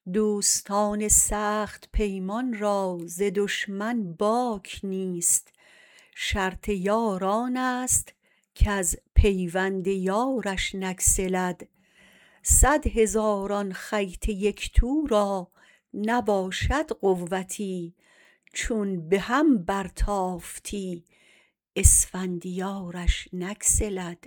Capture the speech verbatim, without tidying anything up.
دوستان سخت پیمان را ز دشمن باک نیست. شرط یار آنست کز پیوند یارش نگسلد. صد هزاران خیط یکتو را نباشد قوتی. چون به هم برتافتی اسفندیارش نگسلد.